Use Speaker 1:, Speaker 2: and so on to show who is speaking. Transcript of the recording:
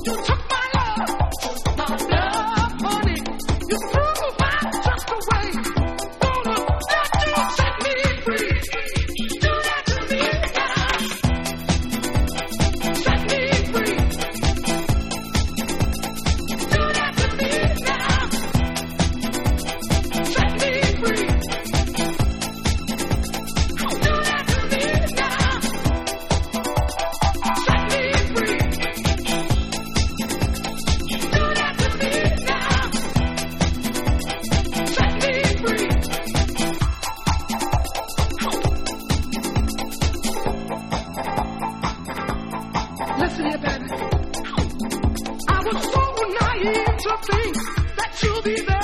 Speaker 1: Listen here, baby. I was so naive to think that you'll be there.